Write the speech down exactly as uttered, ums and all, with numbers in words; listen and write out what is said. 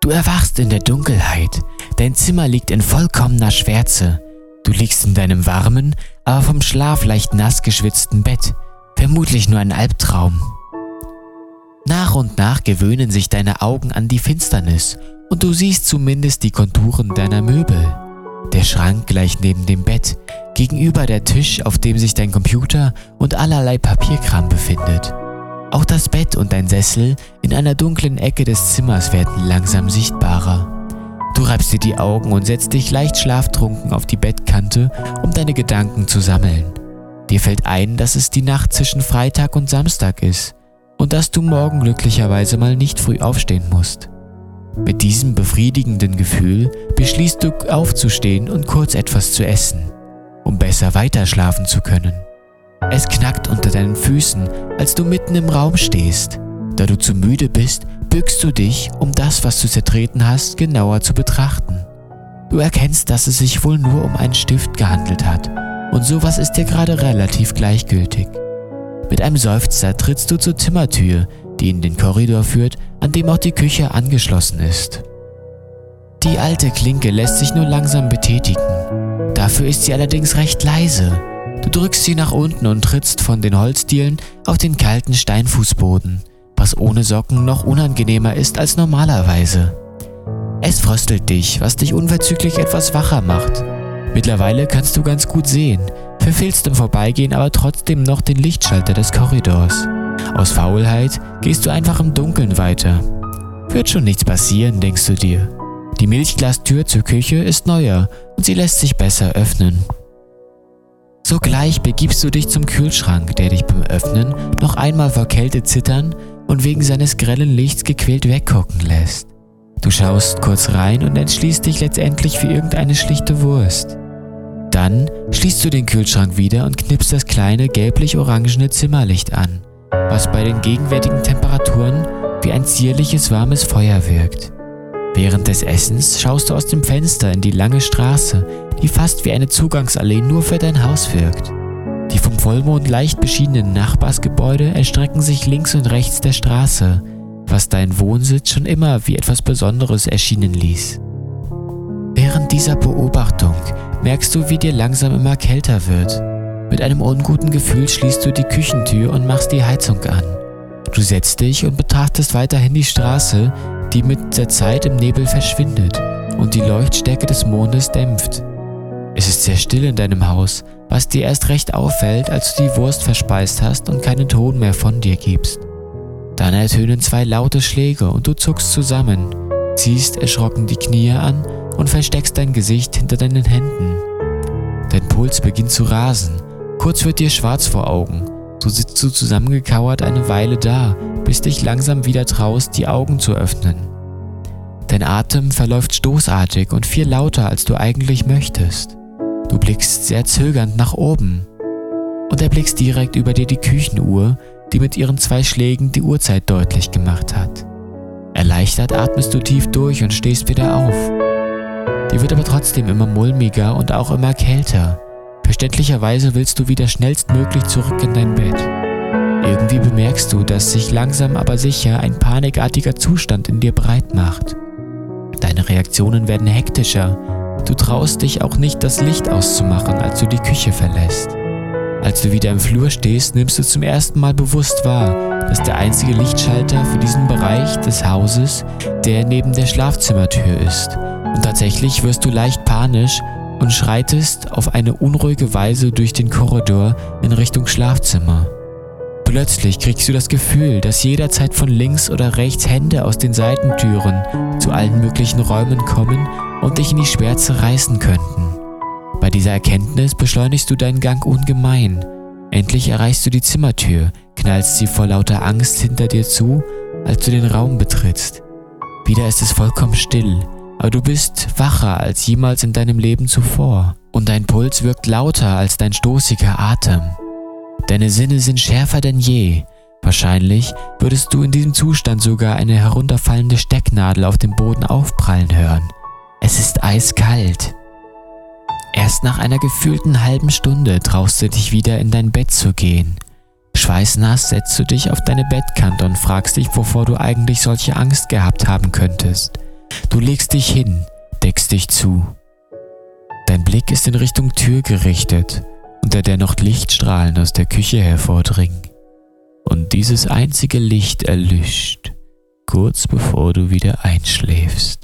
Du erwachst in der Dunkelheit. Dein Zimmer liegt in vollkommener Schwärze. Du liegst in deinem warmen, aber vom Schlaf leicht nass geschwitzten Bett. Vermutlich nur ein Albtraum. Nach und nach gewöhnen sich deine Augen an die Finsternis und du siehst zumindest die Konturen deiner Möbel. Der Schrank gleich neben dem Bett, gegenüber der Tisch, auf dem sich dein Computer und allerlei Papierkram befindet. Auch das Bett und dein Sessel in einer dunklen Ecke des Zimmers werden langsam sichtbarer. Du reibst dir die Augen und setzt dich leicht schlaftrunken auf die Bettkante, um deine Gedanken zu sammeln. Dir fällt ein, dass es die Nacht zwischen Freitag und Samstag ist und dass du morgen glücklicherweise mal nicht früh aufstehen musst. Mit diesem befriedigenden Gefühl beschließt du aufzustehen und kurz etwas zu essen, um besser weiterschlafen zu können. Es knackt unter deinen Füßen, als du mitten im Raum stehst. Da du zu müde bist, bückst du dich, um das, was du zertreten hast, genauer zu betrachten. Du erkennst, dass es sich wohl nur um einen Stift gehandelt hat und sowas ist dir gerade relativ gleichgültig. Mit einem Seufzer trittst du zur Zimmertür, die in den Korridor führt, an dem auch die Küche angeschlossen ist. Die alte Klinke lässt sich nur langsam betätigen. Dafür ist sie allerdings recht leise. Du drückst sie nach unten und trittst von den Holzdielen auf den kalten Steinfußboden, was ohne Socken noch unangenehmer ist als normalerweise. Es fröstelt dich, was dich unverzüglich etwas wacher macht. Mittlerweile kannst du ganz gut sehen, verfehlst im Vorbeigehen aber trotzdem noch den Lichtschalter des Korridors. Aus Faulheit gehst du einfach im Dunkeln weiter. Wird schon nichts passieren, denkst du dir. Die Milchglastür zur Küche ist neuer und sie lässt sich besser öffnen. Sogleich begibst du dich zum Kühlschrank, der dich beim Öffnen noch einmal vor Kälte zittern und wegen seines grellen Lichts gequält weggucken lässt. Du schaust kurz rein und entschließt dich letztendlich für irgendeine schlichte Wurst. Dann schließt du den Kühlschrank wieder und knippst das kleine gelblich-orangene Zimmerlicht an, was bei den gegenwärtigen Temperaturen wie ein zierliches warmes Feuer wirkt. Während des Essens schaust du aus dem Fenster in die lange Straße, die fast wie eine Zugangsallee nur für dein Haus wirkt. Die vom Vollmond leicht beschienenen Nachbarsgebäude erstrecken sich links und rechts der Straße, was deinen Wohnsitz schon immer wie etwas Besonderes erschienen ließ. Während dieser Beobachtung merkst du, wie dir langsam immer kälter wird. Mit einem unguten Gefühl schließt du die Küchentür und machst die Heizung an. Du setzt dich und betrachtest weiterhin die Straße, die mit der Zeit im Nebel verschwindet und die Leuchtstärke des Mondes dämpft. Es ist sehr still in deinem Haus, was dir erst recht auffällt, als du die Wurst verspeist hast und keinen Ton mehr von dir gibst. Dann ertönen zwei laute Schläge und du zuckst zusammen, ziehst erschrocken die Knie an und versteckst dein Gesicht hinter deinen Händen. Dein Puls beginnt zu rasen, kurz wird dir schwarz vor Augen. So sitzt du zusammengekauert eine Weile da, bis dich langsam wieder traust, die Augen zu öffnen. Dein Atem verläuft stoßartig und viel lauter, als du eigentlich möchtest. Du blickst sehr zögernd nach oben und erblickst direkt über dir die Küchenuhr, die mit ihren zwei Schlägen die Uhrzeit deutlich gemacht hat. Erleichtert atmest du tief durch und stehst wieder auf. Dir wird aber trotzdem immer mulmiger und auch immer kälter. Verständlicherweise willst du wieder schnellstmöglich zurück in dein Bett. Irgendwie bemerkst du, dass sich langsam aber sicher ein panikartiger Zustand in dir breit macht. Deine Reaktionen werden hektischer. Du traust dich auch nicht, das Licht auszumachen, als du die Küche verlässt. Als du wieder im Flur stehst, nimmst du zum ersten Mal bewusst wahr, dass der einzige Lichtschalter für diesen Bereich des Hauses der neben der Schlafzimmertür ist. Und tatsächlich wirst du leicht panisch und schreitest auf eine unruhige Weise durch den Korridor in Richtung Schlafzimmer. Plötzlich kriegst du das Gefühl, dass jederzeit von links oder rechts Hände aus den Seitentüren zu allen möglichen Räumen kommen und dich in die Schwärze reißen könnten. Bei dieser Erkenntnis beschleunigst du deinen Gang ungemein. Endlich erreichst du die Zimmertür, knallst sie vor lauter Angst hinter dir zu, als du den Raum betrittst. Wieder ist es vollkommen still, aber du bist wacher als jemals in deinem Leben zuvor und dein Puls wirkt lauter als dein stoßiger Atem. Deine Sinne sind schärfer denn je. Wahrscheinlich würdest du in diesem Zustand sogar eine herunterfallende Stecknadel auf dem Boden aufprallen hören. Es ist eiskalt. Erst nach einer gefühlten halben Stunde traust du dich wieder in dein Bett zu gehen. Schweißnass setzt du dich auf deine Bettkante und fragst dich, wovor du eigentlich solche Angst gehabt haben könntest. Du legst dich hin, deckst dich zu. Dein Blick ist in Richtung Tür gerichtet, unter der noch Lichtstrahlen aus der Küche hervordringen. Und dieses einzige Licht erlischt, kurz bevor du wieder einschläfst.